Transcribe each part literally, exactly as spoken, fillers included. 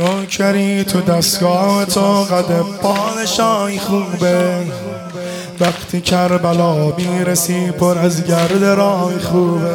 نوکری تو دستگاه تو قد پادشاهی خوبه، وقتی کربلا میرسی پر از گرد راهی خوبه.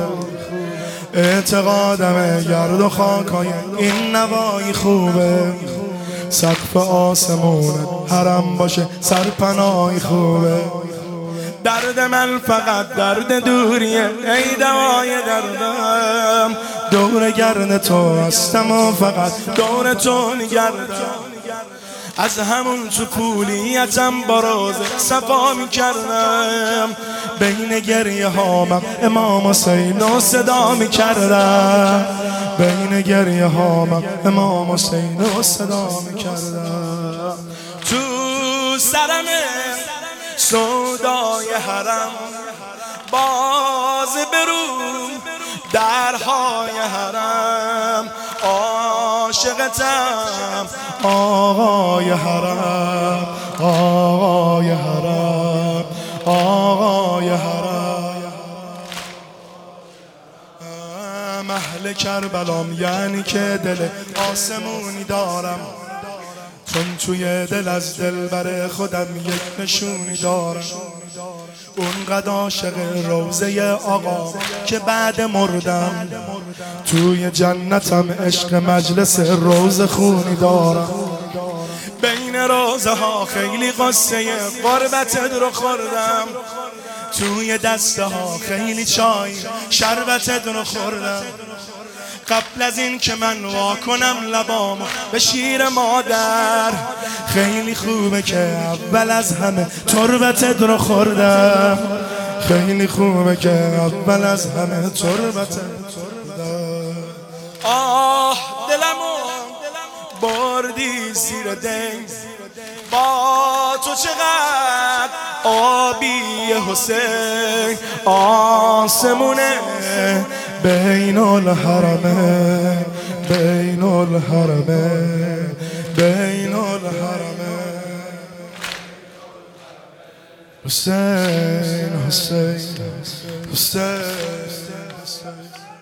اعتقادم گرد و خاکای این نوایی خوبه، سقف آسمون حرم باشه سرپناهی خوبه. درد من فقط درد دوریه، ای دوای دردم دور گرد تو هستم و فقط دور تو نگردم. از همون تو پولیتم با روز صفا میکردم، بین گریه هامم امام حسین رو صدا میکردم، بین گریه هامم امام حسین رو صدا میکردم. تو سرم سودای حرم باز برون درهای حرم، عاشقتم آقای حرم، آقای حرم، آقای حرم. اهل کربلام یعنی که دل آسمونی دارم، چون توی دل از دل بر خودم یک نشونی دارم. اونقدر عاشق روزه آقا که بعد مردم توی جنتم عشق مجلس روز خونی دارم. بین روزه ها خیلی قصه غربتت رو خوردم، توی دسته ها خیلی چای شربتت رو خوردم. قبل از این که من وا کنم لبامو به شیر مادر، خیلی خوبه که اول از همه تربتت رو خوردم، خیلی خوبه که اول از همه تربتت رو خوردم. آه دلمو بردی زیر دنگ، با تو چقدر آبی حسین، آسمونه بین الحرمه، بین الحرمه، بین الحرمه. حسین حسین حسین حسین